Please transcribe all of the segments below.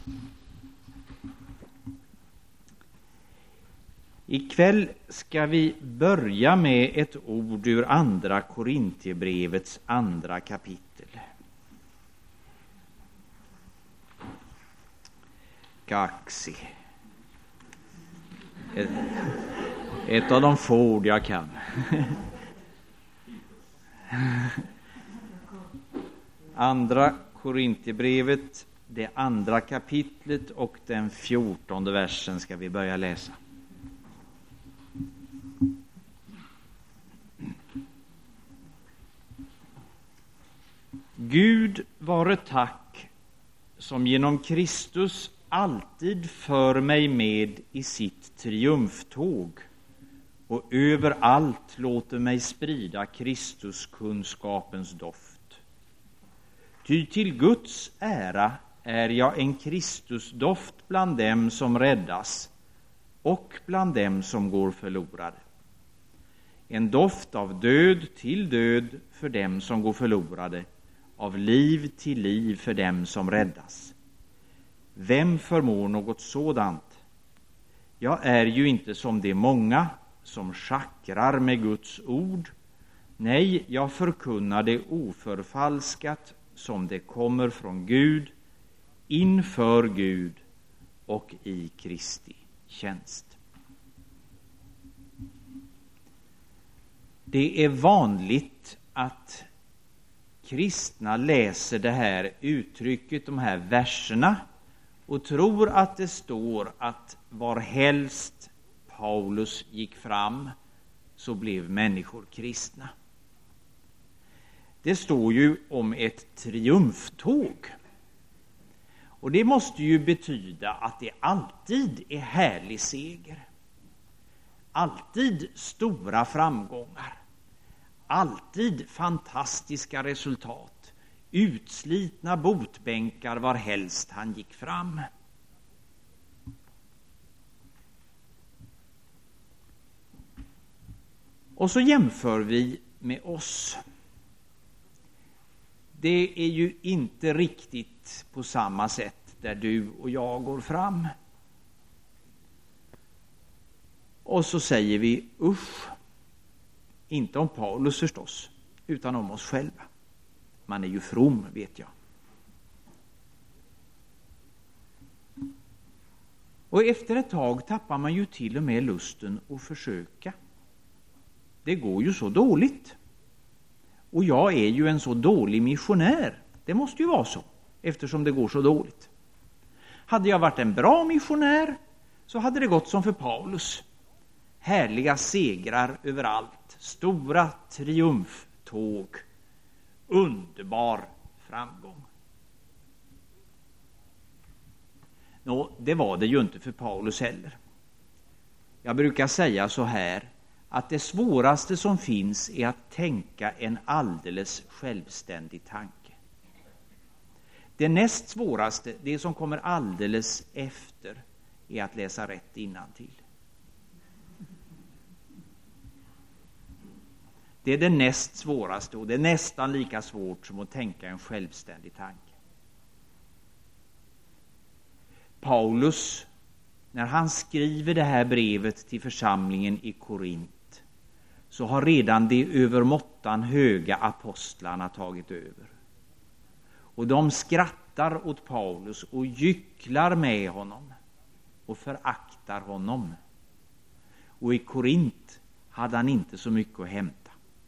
Ikväll ska vi börja med ett ord ur andra Korintierbrevets 2 kapitel. Kaksi. Ett av de få ord jag kan. Andra Korintierbrevet, det 2 kapitlet och den 14:e versen ska vi börja läsa. Gud vare tack, som genom Kristus alltid för mig med i sitt triumftåg och överallt låter mig sprida Kristus kunskapens doft. Ty till Guds ära är jag en Kristusdoft bland dem som räddas och bland dem som går förlorade. En doft av död till död för dem som går förlorade, av liv till liv för dem som räddas. Vem förmår något sådant? Jag är ju inte som de många som schackrar med Guds ord. Nej, jag förkunnar det oförfalskat som det kommer från Gud, inför Gud och i Kristi tjänst. Det är vanligt att kristna läser det här uttrycket, de här verserna, och tror att det står att var helst Paulus gick fram så blev människor kristna. Det står ju om ett triumftåg. Och det måste ju betyda att det alltid är härlig seger. Alltid stora framgångar. Alltid fantastiska resultat. Utslitna botbänkar var helst han gick fram. Och så jämför vi med oss. Det är ju inte riktigt på samma sätt där du och jag går fram. Och så säger vi usch. Inte om Paulus förstås, utan om oss själva. Man är ju from, vet jag. Och efter ett tag tappar man ju till och med lusten att försöka. Det går ju så dåligt. Och jag är ju en så dålig missionär. Det måste ju vara så, eftersom det går så dåligt. Hade jag varit en bra missionär så hade det gått som för Paulus. Härliga segrar överallt. Stora triumftåg. Underbar framgång. Nå, det var det ju inte för Paulus heller. Jag brukar säga så här, att det svåraste som finns är att tänka en alldeles självständig tanke. Det näst svåraste, det som kommer alldeles efter, är att läsa rätt innantill. Det är det näst svåraste, och det är nästan lika svårt som att tänka en självständig tanke. Paulus, när han skriver det här brevet till församlingen i Korint, så har redan de övermåttan höga apostlarna tagit över. Och de skrattar åt Paulus och gycklar med honom och föraktar honom. Och i Korint hade han inte så mycket att hämta.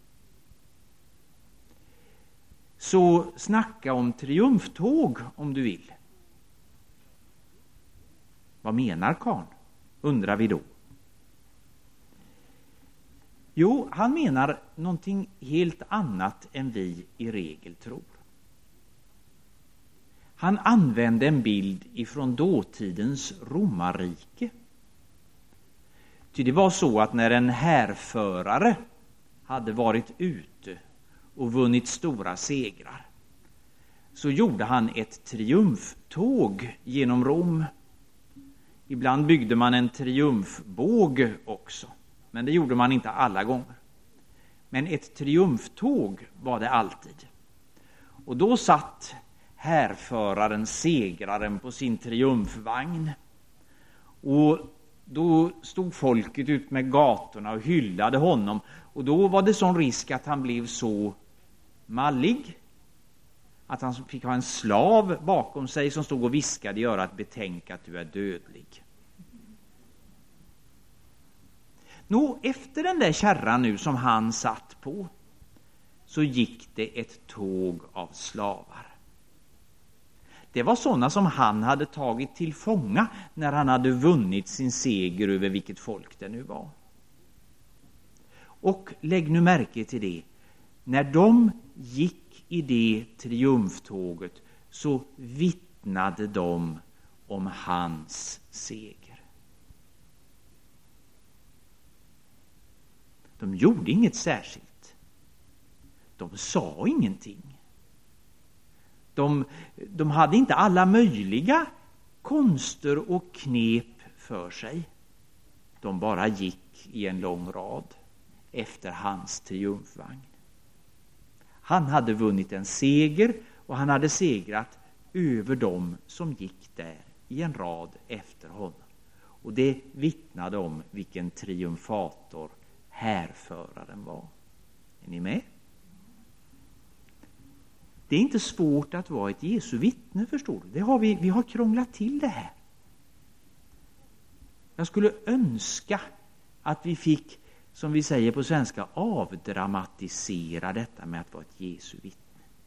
Så snacka om triumftåg om du vill. Vad menar karln? Undrar vi då. Jo, han menar någonting helt annat än vi i regel tror. Han använde en bild ifrån dåtidens romarrike. Ty det var så att när en härförare hade varit ute och vunnit stora segrar, så gjorde han ett triumftåg genom Rom. Ibland byggde man en triumfbåge också, men det gjorde man inte alla gånger. Men ett triumftåg var det alltid. Och då satt härföraren, segraren på sin triumfvagn. Och då stod folket ut med gatorna och hyllade honom. Och då var det sån risk att han blev så mallig att han fick ha en slav bakom sig som stod och viskade i örat: betänk att du är dödlig. Efter den där kärran nu som han satt på, så gick det ett tåg av slavar. Det var sådana som han hade tagit till fånga när han hade vunnit sin seger över vilket folk det nu var. Och lägg nu märke till det. När de gick i det triumftåget så vittnade de om hans seger. De gjorde inget särskilt. De sa ingenting. De hade inte alla möjliga konster och knep för sig. De bara gick i en lång rad efter hans triumfvagn. Han hade vunnit en seger och han hade segrat över dem som gick där i en rad efter honom. Och det vittnade om vilken triumfator härföraren var. Är ni med? Det är inte svårt att vara ett Jesu vittne, förstår du. Vi har krånglat till det här. Jag skulle önska att vi fick, som vi säger på svenska, avdramatisera detta med att vara ett Jesu vittne.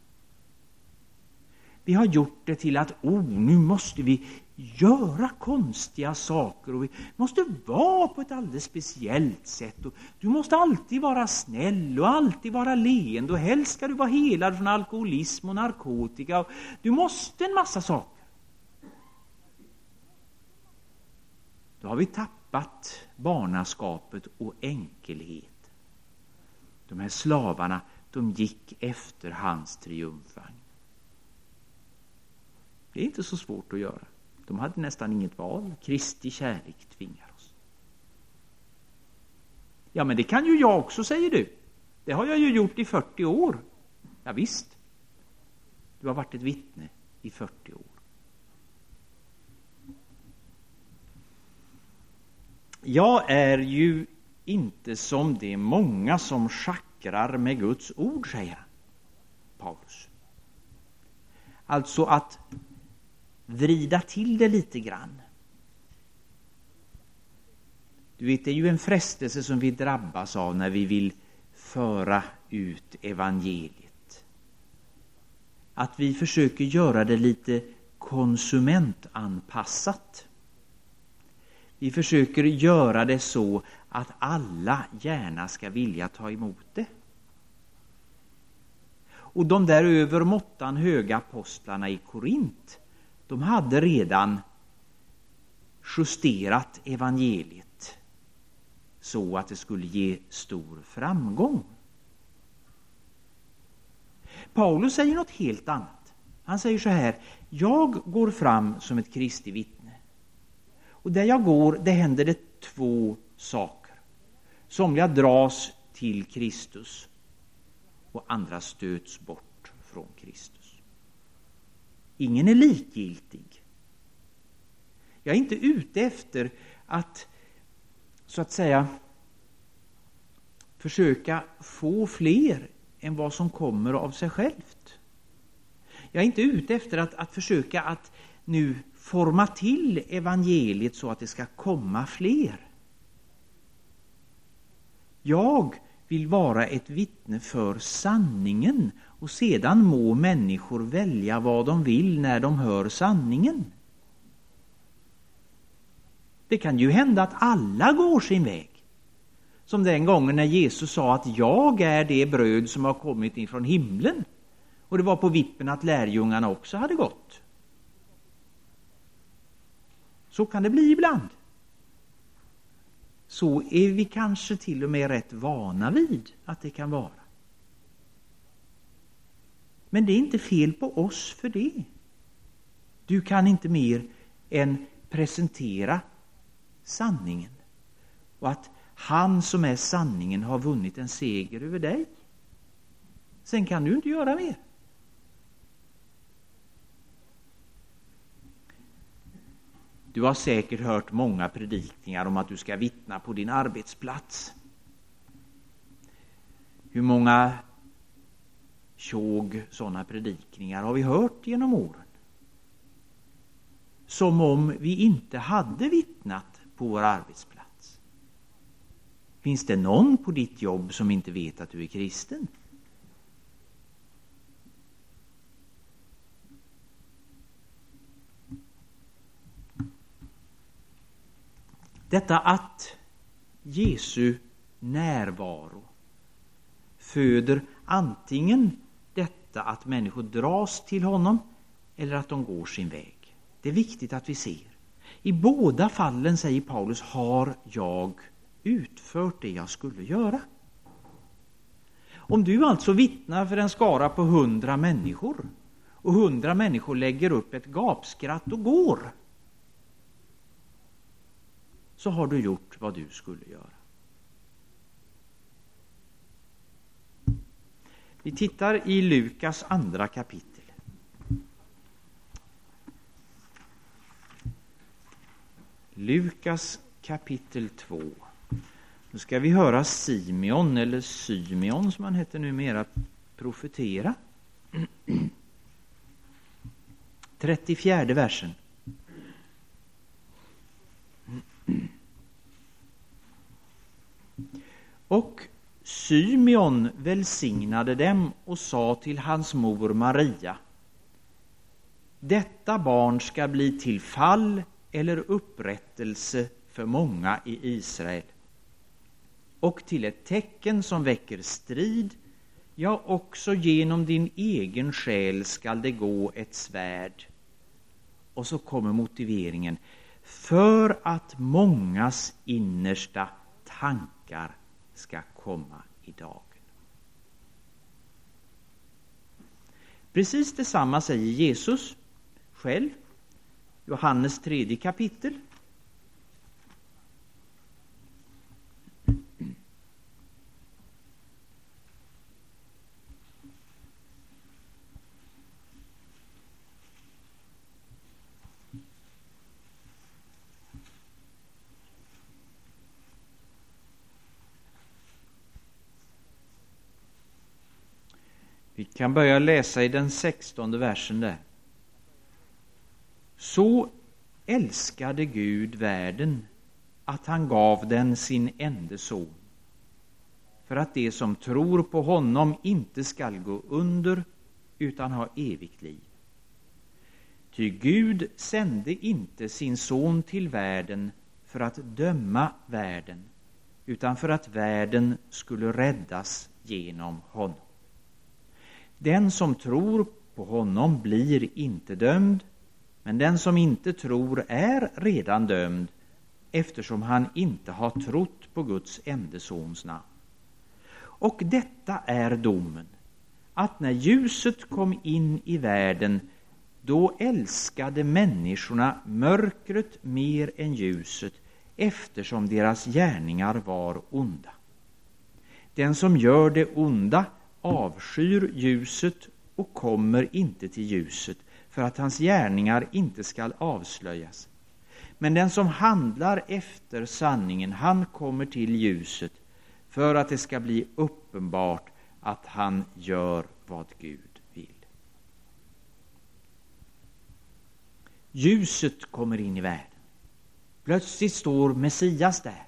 Vi har gjort det till att nu måste vi göra konstiga saker och vi måste vara på ett alldeles speciellt sätt. Och du måste alltid vara snäll och alltid vara leende och helst ska du vara helad från alkoholism och narkotika. Och du måste en massa saker. Då har vi tappat barnaskapet och enkelhet. De här slavarna, de gick efter hans triumfvagn. Det är inte så svårt att göra. De hade nästan inget val. Kristi kärlek tvingar oss. Ja, men det kan ju jag också, säger du. Det har jag ju gjort i 40 år. Ja, visst. Du har varit ett vittne i 40 år. Jag är ju inte som det många som schackrar med Guds ord, säger Paulus. Alltså att vrida till det lite grann. Du vet, det är ju en frestelse som vi drabbas av när vi vill föra ut evangeliet. Att vi försöker göra det lite konsumentanpassat. Vi försöker göra det så att alla gärna ska vilja ta emot det. Och de där över måttan höga apostlarna i Korint, de hade redan justerat evangeliet så att det skulle ge stor framgång. Paulus säger något helt annat. Han säger så här: jag går fram som ett Kristi vittne. Och där jag går, det händer det 2 saker. Somliga dras till Kristus och andra stöts bort från Kristus. Ingen är likgiltig. Jag är inte ute efter att, så att säga, försöka få fler än vad som kommer av sig självt. Jag är inte ute efter att försöka att nu forma till evangeliet så att det ska komma fler. Jag vill vara ett vittne för sanningen och sedan må människor välja vad de vill när de hör sanningen. Det kan ju hända att alla går sin väg. Som den gången när Jesus sa att jag är det bröd som har kommit in från himlen. Och det var på vippen att lärjungarna också hade gått. Så kan det bli ibland. Så är vi kanske till och med rätt vana vid att det kan vara. Men det är inte fel på oss för det. Du kan inte mer än presentera sanningen. Och att han som är sanningen har vunnit en seger över dig. Sen kan du inte göra mer. Du har säkert hört många predikningar om att du ska vittna på din arbetsplats. Hur många sådana predikningar har vi hört genom åren? Som om vi inte hade vittnat på vår arbetsplats. Finns det någon på ditt jobb som inte vet att du är kristen? Detta att Jesu närvaro föder antingen detta att människor dras till honom eller att de går sin väg. Det är viktigt att vi ser. I båda fallen, säger Paulus, har jag utfört det jag skulle göra. Om du alltså vittnar för en skara på 100 människor och 100 människor lägger upp ett gapskratt och går, så har du gjort vad du skulle göra. Vi tittar i Lukas 2 kapitel. Lukas kapitel 2. Nu ska vi höra Simeon, eller Symeon som han heter numera, profetera. 34 versen. Och Symeon välsignade dem och sa till hans mor Maria: detta barn ska bli till fall eller upprättelse för många i Israel, och till ett tecken som väcker strid, ja, också genom din egen själ skall det gå ett svärd. Och så kommer motiveringen: för att mångas innersta tankar ska komma i dagen. Precis detsamma säger Jesus själv. Johannes 3 kapitel. Vi kan börja läsa i den 16:e versen där. Så älskade Gud världen att han gav den sin ende son, för att de som tror på honom inte skall gå under utan ha evigt liv. Ty Gud sände inte sin son till världen för att döma världen, utan för att världen skulle räddas genom honom. Den som tror på honom blir inte dömd, men den som inte tror är redan dömd, eftersom han inte har trott på Guds enda sons namn. Och detta är domen, att när ljuset kom in i världen, då älskade människorna mörkret mer än ljuset, eftersom deras gärningar var onda. Den som gör det onda avskyr ljuset och kommer inte till ljuset, för att hans gärningar inte skall avslöjas. Men den som handlar efter sanningen, han kommer till ljuset, för att det ska bli uppenbart att han gör vad Gud vill. Ljuset kommer in i världen. Plötsligt står Messias där.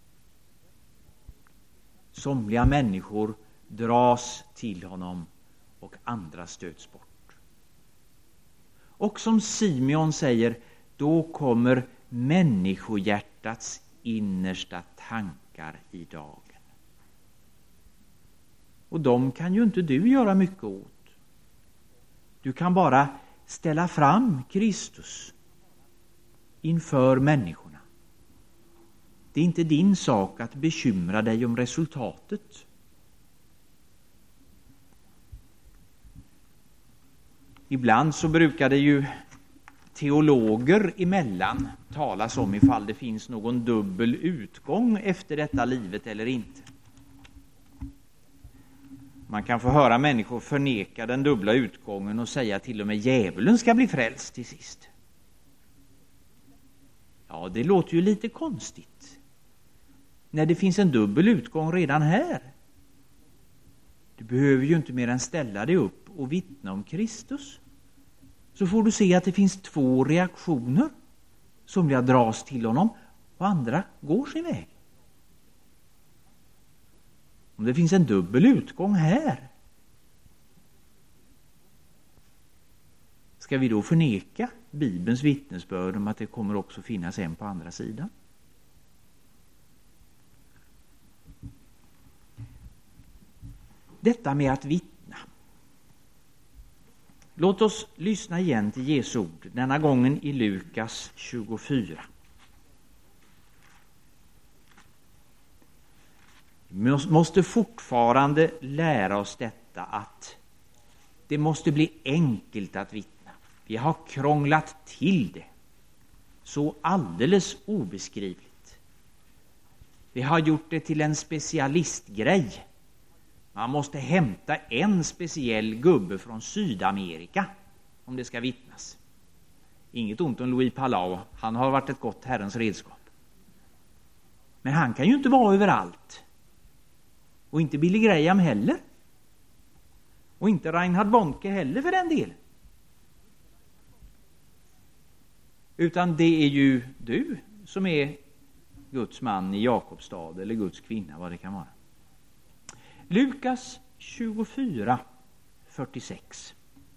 Somliga människor dras till honom och andra stöts bort. Och som Simeon säger, då kommer människohjärtats innersta tankar i dagen. Och de kan ju inte du göra mycket åt. Du kan bara ställa fram Kristus inför människorna. Det är inte din sak att bekymra dig om resultatet. Ibland så brukar det ju teologer emellan talas om ifall det finns någon dubbel utgång efter detta livet eller inte. Man kan få höra människor förneka den dubbla utgången och säga till och med djävulen ska bli frälst till sist. Ja, det låter ju lite konstigt. När det finns en dubbel utgång redan här. Du behöver ju inte mer än ställa dig upp och vittna om Kristus. Så får du se att det finns 2 reaktioner. Somliga dras till honom och andra går sin väg. Om det finns en dubbel utgång här, ska vi då förneka Bibelns vittnesbörd om att det kommer också finnas en på andra sidan? Detta med att vittna. Låt oss lyssna igen till Jesu ord, denna gången i Lukas 24. Vi måste fortfarande lära oss detta, att det måste bli enkelt att vittna. Vi har krånglat till det så alldeles obeskrivligt. Vi har gjort det till en specialistgrej. Man måste hämta en speciell gubbe från Sydamerika om det ska vittnas. Inget ont om Louis Palau, han har varit ett gott Herrens redskap. Men han kan ju inte vara överallt. Och inte Billy Graham heller. Och inte Reinhard Bonnke heller för den delen. Utan det är ju du som är Guds man i Jakobstad eller Guds kvinna, vad det kan vara. Lukas 24, 46.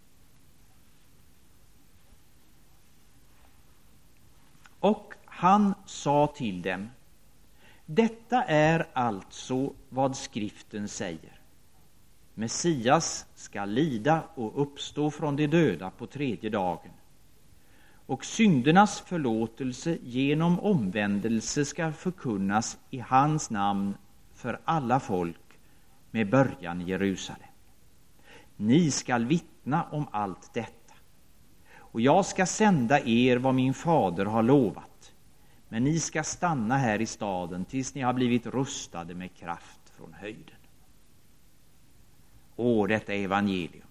Och han sa till dem: detta är alltså vad skriften säger. Messias ska lida och uppstå från de döda på 3:e dagen. Och syndernas förlåtelse genom omvändelse ska förkunnas i hans namn för alla folk med början i Jerusalem. Ni skall vittna om allt detta. Och jag ska sända er vad min fader har lovat. Men ni ska stanna här i staden tills ni har blivit rustade med kraft från höjden. Detta är evangelium.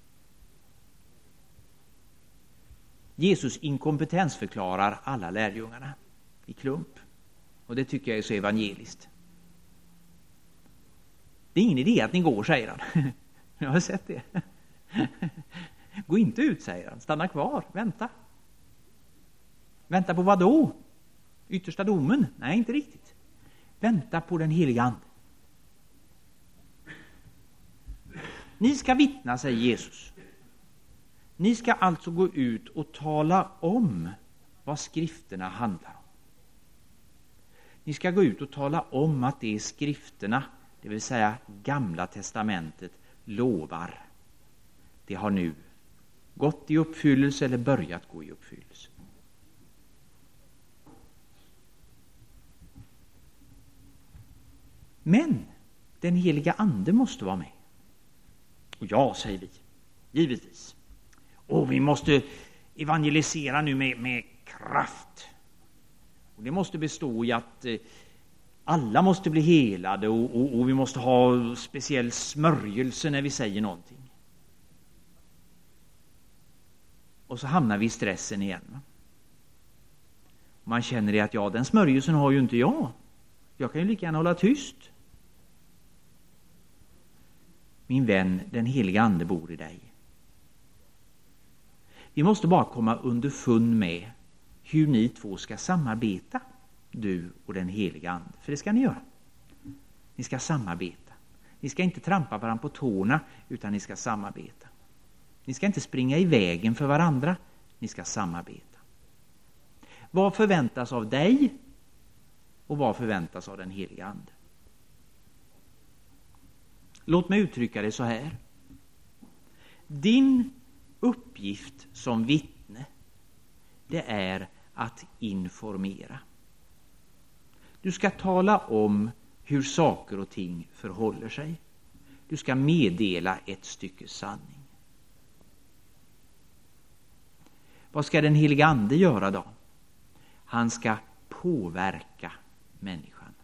Jesus inkompetensförklarar alla lärjungarna i klump. Och det tycker jag är så evangeliskt. Det är ingen idé att ni går, säger han. Jag har sett det. Gå inte ut, säger han. Stanna kvar, vänta. Vänta på vad då? Yttersta domen? Nej, inte riktigt. Vänta på den heliga ande. Ni ska vittna, säger Jesus. Ni ska alltså gå ut och tala om vad skrifterna handlar om. Ni ska gå ut och tala om att det är skrifterna, det vill säga Gamla testamentet, lovar. Det har nu gått i uppfyllelse eller börjat gå i uppfyllelse. Men den heliga ande måste vara med. Och ja, säger vi, givetvis. Och vi måste evangelisera nu med kraft. Och det måste bestå i att alla måste bli helade och vi måste ha speciell smörjelse när vi säger någonting. Och så hamnar vi i stressen igen. Man känner det att ja, den smörjelsen har ju inte jag. Jag kan ju lika gärna hålla tyst. Min vän, den heliga ande bor i dig. Vi måste bara komma underfund med hur ni två ska samarbeta, du och den heliga ande. För det ska ni göra. Ni ska samarbeta. Ni ska inte trampa varandra på tårna, utan ni ska samarbeta. Ni ska inte springa i vägen för varandra, ni ska samarbeta. Vad förväntas av dig och vad förväntas av den heliga ande? Låt mig uttrycka det så här. Din uppgift som vittne, det är att informera. Du ska tala om hur saker och ting förhåller sig. Du ska meddela ett stycke sanning. Vad ska den heliga ande göra då? Han ska påverka människan.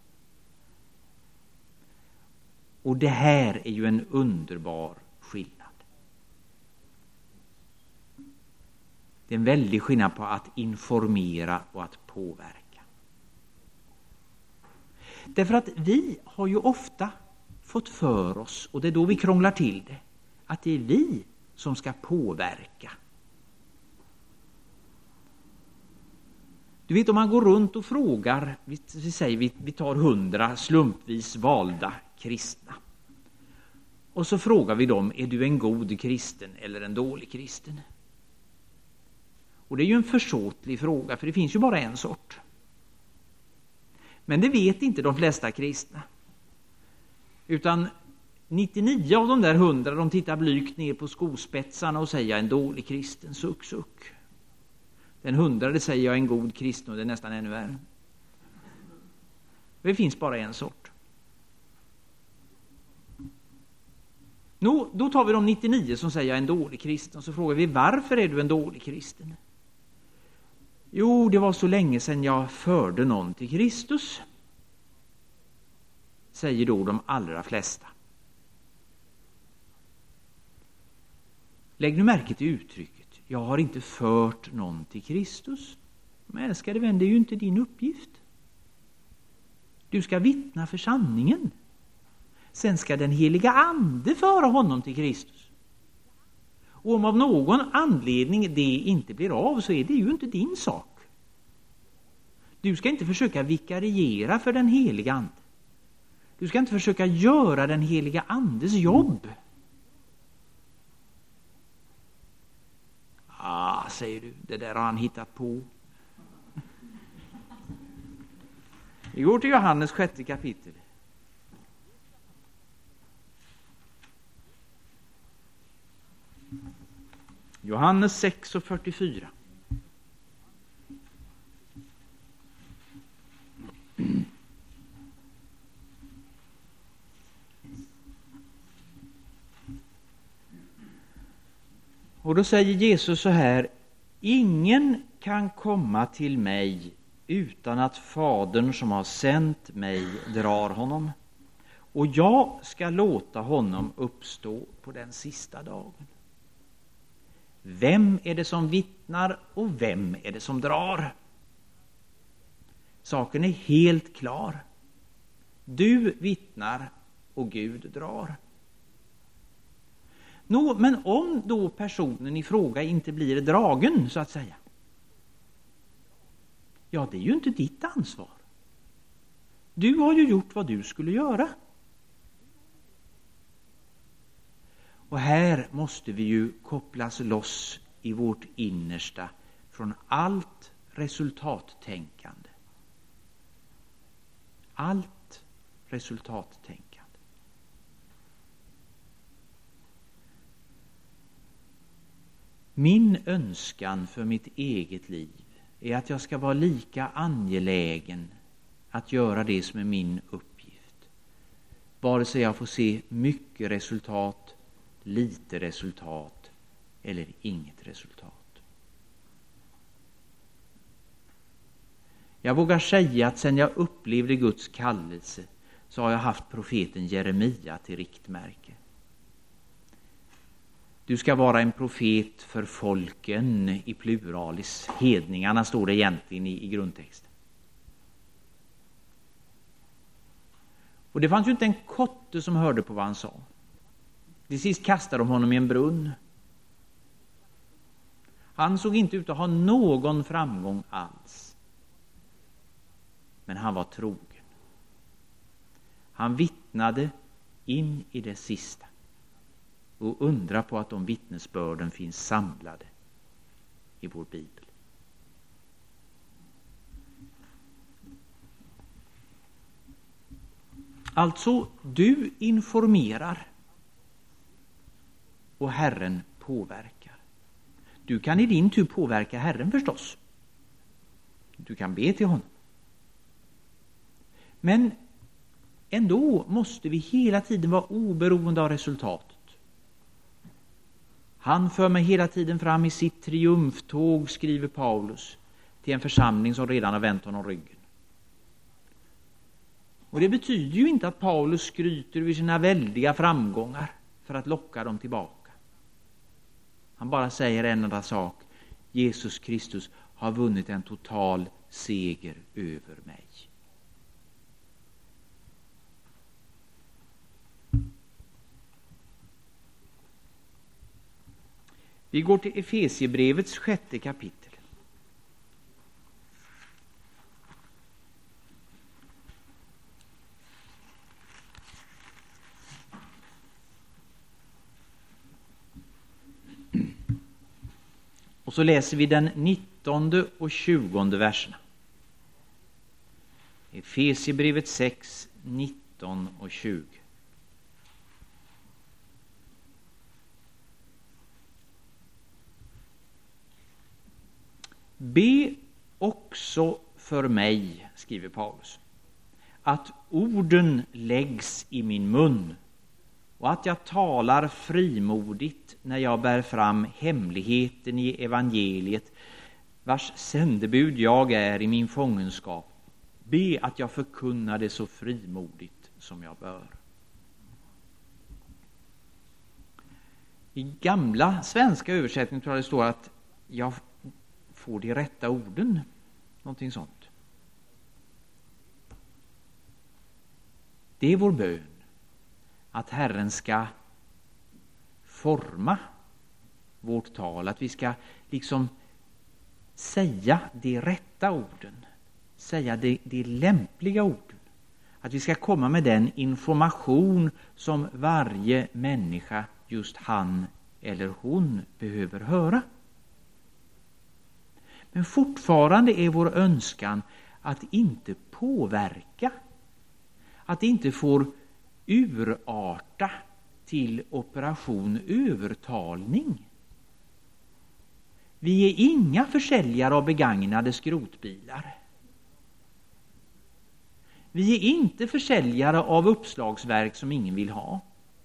Och det här är ju en underbar skillnad. Det är en väldig skillnad på att informera och att påverka. Därför att vi har ju ofta fått för oss, och det är då vi krånglar till det, att det är vi som ska påverka. Du vet, om man går runt och frågar, vi tar 100 slumpvis valda kristna. Och så frågar vi dem, är du en god kristen eller en dålig kristen? Och det är ju en försåtlig fråga, för det finns ju bara en sort. Men det vet inte de flesta kristna. Utan 99 av de där 100, de tittar blygt ner på skospetsarna och säger, jag är en dålig kristen, suck, suck. Den 100 säger jag är en god kristen, och det är nästan ännu värre. Det finns bara en sort. Då tar vi de 99 som säger jag är en dålig kristen, och så frågar vi, varför är du en dålig kristen? Jo, det var så länge sedan jag förde någon till Kristus, säger då de allra flesta. Lägg nu märke till uttrycket, jag har inte fört någon till Kristus. Men älskade vän, det är ju inte din uppgift. Du ska vittna för sanningen. Sen ska den heliga ande föra honom till Kristus. Och om av någon anledning det inte blir av, så är det ju inte din sak. Du ska inte försöka vikariera för den heliga ande. Du ska inte försöka göra den heliga andes jobb. Säger du, det där har han hittat på. Vi går till Johannes 6 kapitel. Johannes 6 och 44. Och då säger Jesus så här, ingen kan komma till mig utan att Fadern som har sänt mig drar honom. Och jag ska låta honom uppstå på den sista dagen. Vem är det som vittnar och vem är det som drar? Saken är helt klar. Du vittnar och Gud drar. Men om då personen i fråga inte blir dragen, så att säga. Ja, det är ju inte ditt ansvar. Du har ju gjort vad du skulle göra. Och här måste vi ju kopplas loss i vårt innersta från allt resultattänkande. Allt resultattänkande. Min önskan för mitt eget liv är att jag ska vara lika angelägen att göra det som är min uppgift. Vare sig jag får se mycket resultat, lite resultat eller inget resultat. Jag vågar säga att sedan jag upplevde Guds kallelse så har jag haft profeten Jeremia till riktmärke. Du ska vara en profet för folken i pluralis. Hedningarna står det egentligen i grundtexten. Och det fanns ju inte en kotte som hörde på vad han sa. Till sist kastade de honom i en brunn. Han såg inte ut att ha någon framgång alls. Men han var trogen. Han vittnade in i det sista. Och undra på att de vittnesbörden finns samlade i vår bibel. Alltså, du informerar och Herren påverkar. Du kan i din tur påverka Herren förstås. Du kan be till honom. Men ändå måste vi hela tiden vara oberoende av resultatet. Han för mig hela tiden fram i sitt triumftåg, skriver Paulus, till en församling som redan har vänt honom ryggen. Och det betyder ju inte att Paulus skryter över sina väldiga framgångar för att locka dem tillbaka. Han bara säger en enda sak. Jesus Kristus har vunnit en total seger över mig. Vi går till Efesierbrevets 6:e kapitel. Och så läser vi den 19:e och 20:e verserna. Efesierbrevet 6, 19 och 20. Be också för mig, skriver Paulus, att orden läggs i min mun och att jag talar frimodigt när jag bär fram hemligheten i evangeliet, vars sändebud jag är i min fångenskap. Be att jag förkunnar det så frimodigt som jag bör. I gamla svenska översättning tror jag det står att jag får de rätta orden. Någonting sånt. Det är vår bön. Att Herren ska forma vårt tal. Att vi ska liksom säga de rätta orden. Säga de lämpliga orden. Att vi ska komma med den information som varje människa, just han eller hon, behöver höra. Men fortfarande är vår önskan att inte påverka. Att det inte får urarta till operation övertalning. Vi är inga försäljare av begagnade skrotbilar. Vi är inte försäljare av uppslagsverk som ingen vill ha.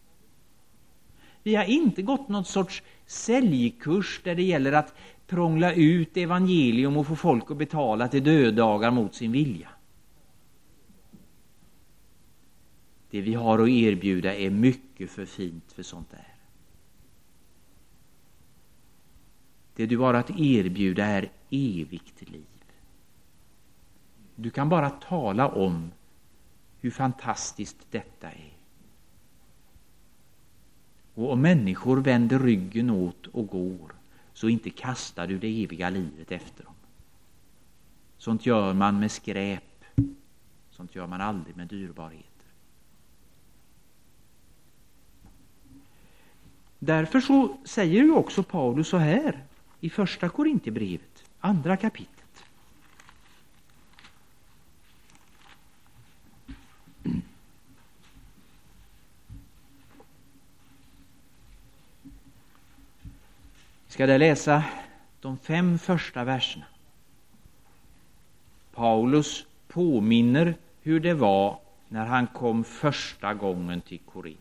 Vi har inte gått någon sorts säljkurs där det gäller att prångla ut evangelium och få folk att betala till döddagar mot sin vilja. Det vi har att erbjuda är mycket för fint för sånt där. Det du har att erbjuda är evigt liv. Du kan bara tala om hur fantastiskt detta är. Och om människor vänder ryggen åt och går, så inte kastar du det eviga livet efter dem. Sånt gör man med skräp. Sånt gör man aldrig med dyrbarheter. Därför så säger ju också Paulus så här i första Korinthierbrevet, 2 kapitlet. Vi ska där läsa de 5 första verserna. Paulus påminner hur det var när han kom första gången till Korint.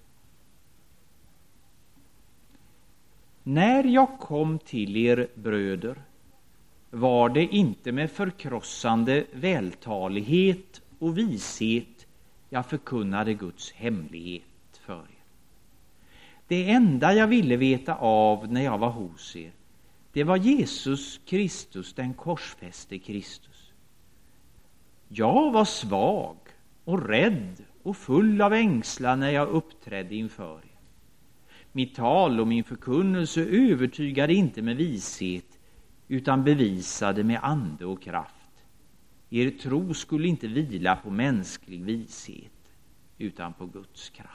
När jag kom till er bröder var det inte med förkrossande vältalighet och vishet jag förkunnade Guds hemlighet för er. Det enda jag ville veta av när jag var hos er, det var Jesus Kristus, den korsfäste Kristus. Jag var svag och rädd och full av ängslan när jag uppträdde inför er. Mitt tal och min förkunnelse övertygade inte med vishet, utan bevisade med ande och kraft. Er tro skulle inte vila på mänsklig vishet, utan på Guds kraft.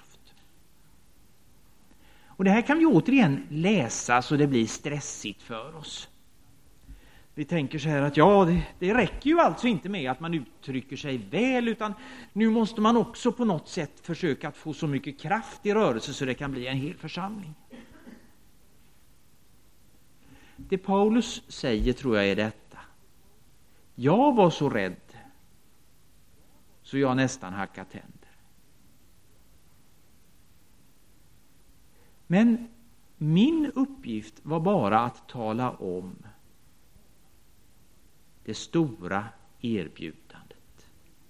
Och det här kan vi återigen läsa så det blir stressigt för oss. Vi tänker så här att det räcker ju alltså inte med att man uttrycker sig väl, utan nu måste man också på något sätt försöka att få så mycket kraft i rörelse så det kan bli en hel församling. Det Paulus säger tror jag är detta. Jag var så rädd så jag nästan hackade tänder. Men min uppgift var bara att tala om det stora erbjudandet.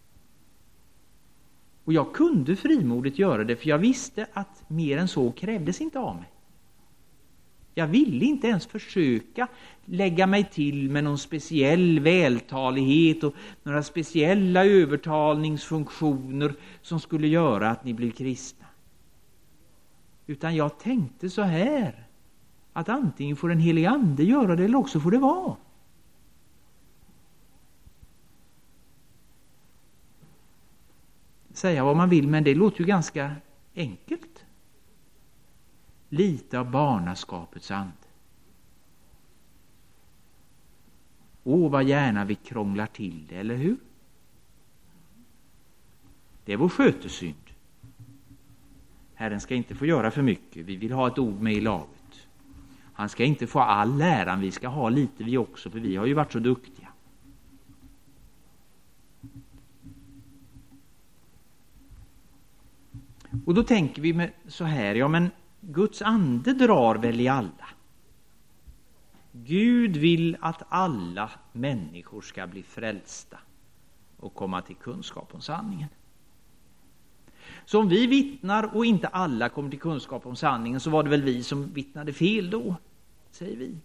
Och jag kunde frimodigt göra det, för jag visste att mer än så krävdes inte av mig. Jag ville inte ens försöka lägga mig till med någon speciell vältalighet och några speciella övertalningsfunktioner som skulle göra att ni blev kristna. Utan jag tänkte så här, att antingen får den helige ande göra det eller också får det vara. Säga vad man vill, men det låter ju ganska enkelt. Lite av barnaskapets ande. Vad gärna vi krånglar till det, eller hur? Det är vår skötesynd. Herren ska inte få göra för mycket. Vi vill ha ett ord med i laget. Han ska inte få all läran. Vi ska ha lite vi också, för vi har ju varit så duktiga. Och då tänker vi så här, ja men Guds ande drar väl i alla. Gud vill att alla människor ska bli frälsta och komma till kunskap om sanningen. Så om vi vittnar och inte alla kommer till kunskap om sanningen, så var det väl vi som vittnade fel då, säger vi.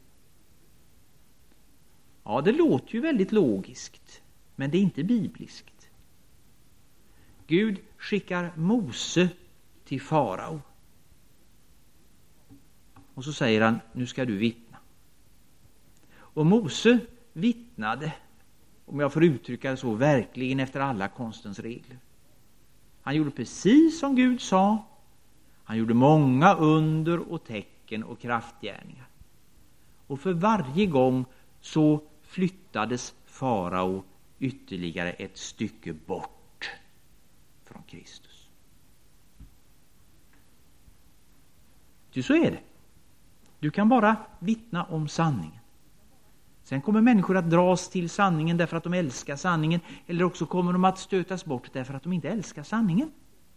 Ja, det låter ju väldigt logiskt, men det är inte bibliskt. Gud skickar Mose till farao. Och så säger han, nu ska du vittna. Och Mose vittnade, om jag får uttrycka det så, verkligen efter alla konstens regler. Han gjorde precis som Gud sa. Han gjorde många under och tecken och kraftgärningar. Och för varje gång så flyttades farao ytterligare ett stycke bort från Kristus. Ty så är det. Du kan bara vittna om sanningen. Sen kommer människor att dras till sanningen därför att de älskar sanningen, eller också kommer de att stötas bort därför att de inte älskar sanningen.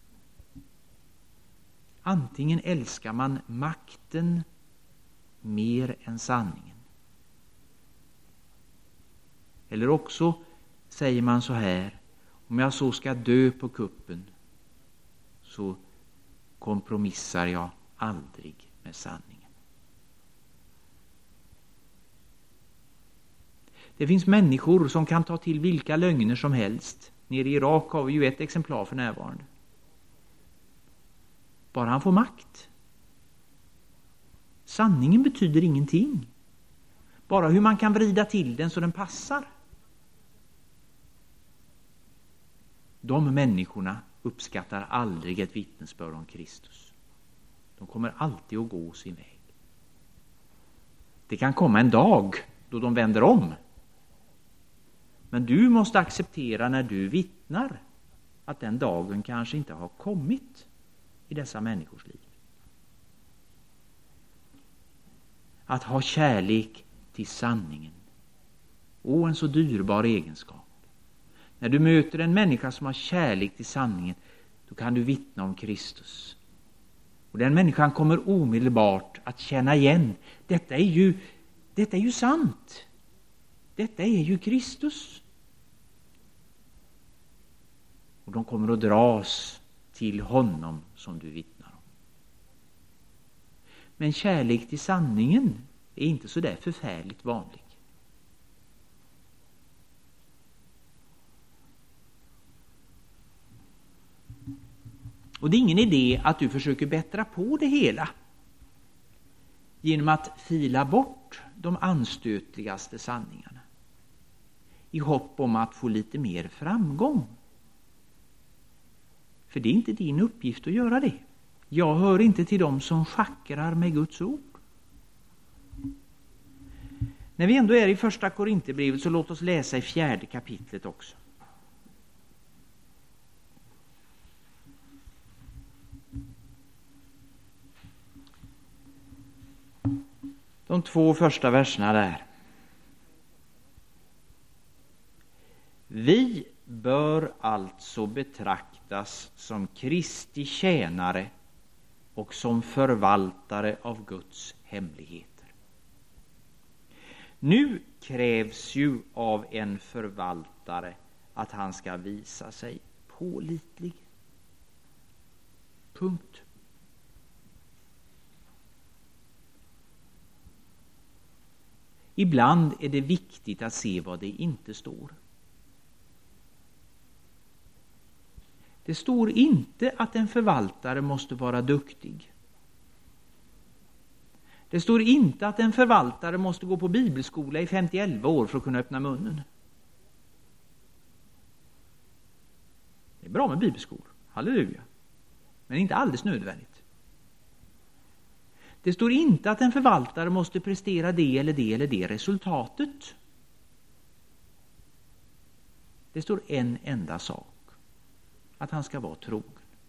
Antingen älskar man makten mer än sanningen. Eller också säger man så här, om jag så ska dö på kuppen så kompromissar jag aldrig med sanningen. Det finns människor som kan ta till vilka lögner som helst. Nere i Irak har vi ju ett exemplar för närvarande. Bara han får makt. Sanningen betyder ingenting. Bara hur man kan vrida till den så den passar. De människorna uppskattar aldrig ett vittnesbörd om Kristus. De kommer alltid att gå sin väg. Det kan komma en dag då de vänder om. Men du måste acceptera när du vittnar att den dagen kanske inte har kommit i dessa människors liv. Att ha kärlek till sanningen. En så dyrbar egenskap. När du möter en människa som har kärlek till sanningen, då kan du vittna om Kristus. Och den människan kommer omedelbart att känna igen, detta är ju sant. Detta är ju Kristus. Och de kommer att dras till honom som du vittnar om. Men kärlek till sanningen är inte så där förfärligt vanlig. Och det är ingen idé att du försöker bättra på det hela genom att fila bort de anstötligaste sanningarna i hopp om att få lite mer framgång. För det är inte din uppgift att göra det. Jag hör inte till dem som schackrar med Guds ord. När vi ändå är i första Korinthierbrevet, så låt oss läsa i 4:e kapitlet också. De 2 första verserna där. Vi bör alltså betraktas som Kristi tjänare och som förvaltare av Guds hemligheter. Nu krävs ju av en förvaltare att han ska visa sig pålitlig. Punkt. Ibland är det viktigt att se vad det inte står. Det står inte att en förvaltare måste vara duktig. Det står inte att en förvaltare måste gå på bibelskola i 50-11 år för att kunna öppna munnen. Det är bra med bibelskolor, halleluja. Men inte alldeles nödvändigt. Det står inte att en förvaltare måste prestera det eller det eller det resultatet. Det står en enda sak. Att han ska vara trogen.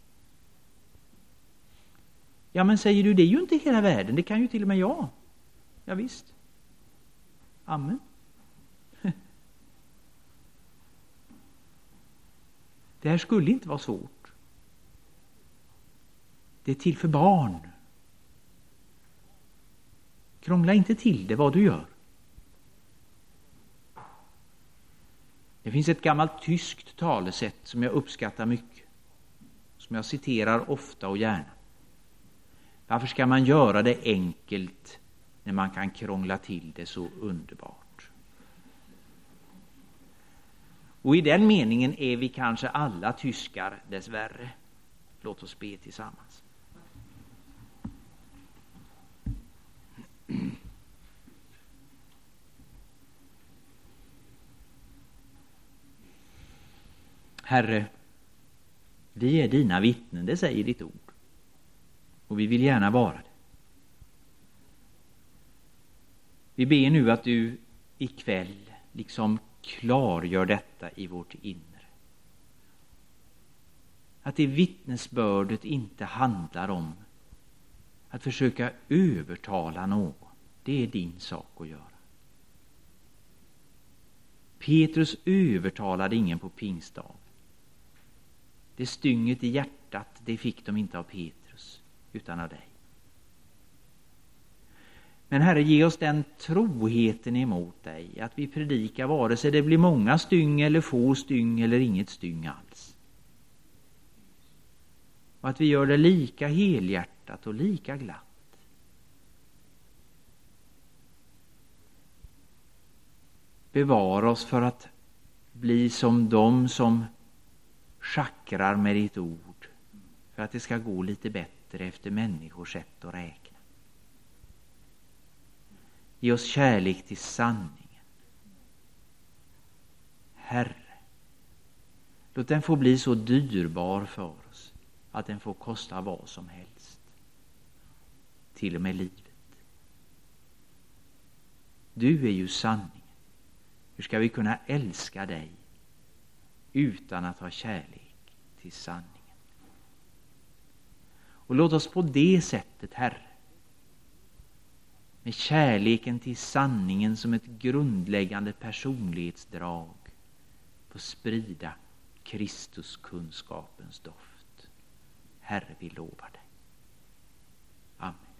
Ja, men säger du, det är ju inte hela världen. Det kan ju till och med jag. Ja, visst. Amen. Det här skulle inte vara svårt. Det är till för barn. Krångla inte till det vad du gör. Det finns ett gammalt tyskt talesätt som jag uppskattar mycket. Som jag citerar ofta och gärna. Varför ska man göra det enkelt när man kan krångla till det så underbart? Och i den meningen är vi kanske alla tyskar dessvärre. Låt oss be tillsammans. Herre, vi är dina vittnen, det säger ditt ord. Och vi vill gärna vara det. Vi ber nu att du ikväll liksom klargör detta i vårt inre. Att det vittnesbördet inte handlar om att försöka övertala någon. Det är din sak att göra. Petrus övertalade ingen på pingstdag. Det stynget i hjärtat, det fick de inte av Petrus, utan av dig. Men Herre, ge oss den troheten emot dig, att vi predikar vare sig det blir många styng eller få styng eller inget styng alls. Och att vi gör det lika helhjärtat och lika glatt. Bevara oss för att bli som de som schackrar med ditt ord, för att det ska gå lite bättre efter människors sätt att räkna. Ge oss kärlek till sanningen. Herre, låt den få bli så dyrbar för oss att den får kosta vad som helst. Till och med livet. Du är ju sanningen. Hur ska vi kunna älska dig utan att ha kärlek till sanningen? Och låt oss på det sättet, Herre, med kärleken till sanningen som ett grundläggande personlighetsdrag, få sprida Kristuskunskapens doft. Herre, vi lovar dig. Amen.